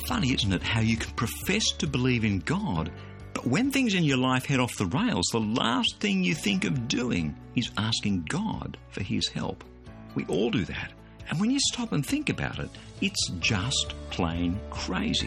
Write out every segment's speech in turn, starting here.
Funny, isn't it, how you can profess to believe in God, but when things in your life head off the rails, the last thing you think of doing is asking God for his help. We all do that. And when you stop and think about it, it's just plain crazy.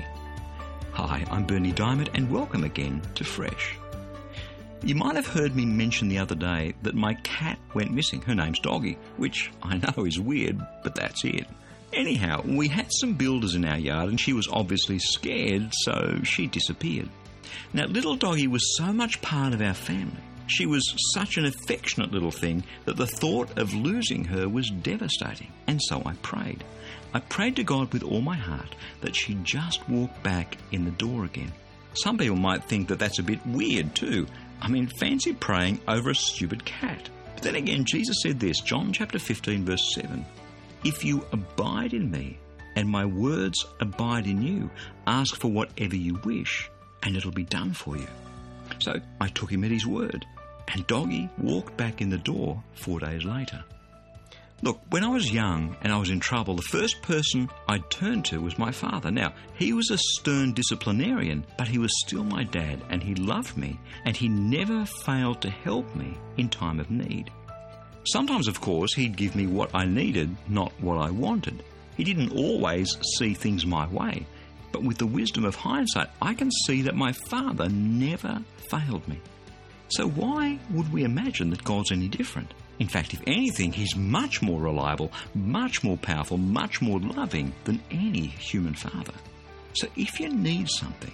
Hi, I'm Bernie Diamond, and welcome again to Fresh. You might have heard me mention the other day that my cat went missing. Her name's Doggy, which I know is weird, but that's it. Anyhow, we had some builders in our yard and she was obviously scared, so she disappeared. Now, little Doggy was so much part of our family. She was such an affectionate little thing that the thought of losing her was devastating. And so I prayed. I prayed to God with all my heart that she'd just walk back in the door again. Some people might think that that's a bit weird too. I mean, fancy praying over a stupid cat. But then again, Jesus said this, John chapter 15, verse 7. If you abide in me and my words abide in you, ask for whatever you wish and it'll be done for you. So I took him at his word, and Doggy walked back in the door 4 days later. Look, when I was young and I was in trouble, the first person I'd turn to was my father. Now, he was a stern disciplinarian, but he was still my dad, and he loved me, and he never failed to help me in time of need. Sometimes, of course, he'd give me what I needed, not what I wanted. He didn't always see things my way, but with the wisdom of hindsight, I can see that my father never failed me. So why would we imagine that God's any different? In fact, if anything, he's much more reliable, much more powerful, much more loving than any human father. So if you need something,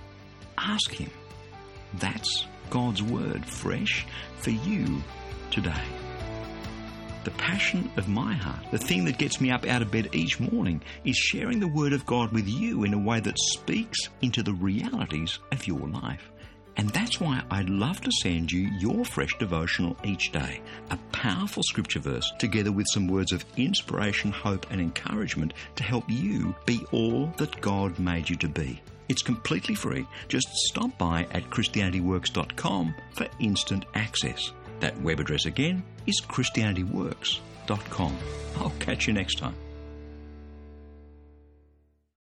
ask him. That's God's word, fresh for you today. The passion of my heart, the thing that gets me up out of bed each morning, is sharing the word of God with you in a way that speaks into the realities of your life. And that's why I'd love to send you your fresh devotional each day, a powerful scripture verse together with some words of inspiration, hope and encouragement to help you be all that God made you to be. It's completely free. Just stop by at ChristianityWorks.com for instant access. That web address again is ChristianityWorks.com. I'll catch you next time.